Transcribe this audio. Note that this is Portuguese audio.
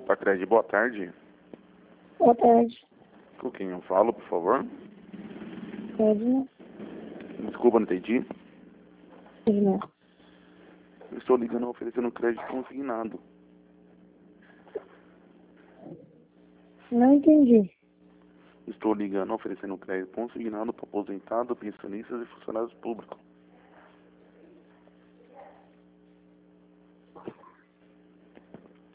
Sacredi, boa tarde. Boa tarde. Com quem eu falo, por favor? Edna. Desculpa, não entendi. Edna. Eu estou ligando oferecendo crédito consignado. Não entendi. Estou ligando oferecendo crédito consignado para aposentado, pensionistas e funcionários públicos.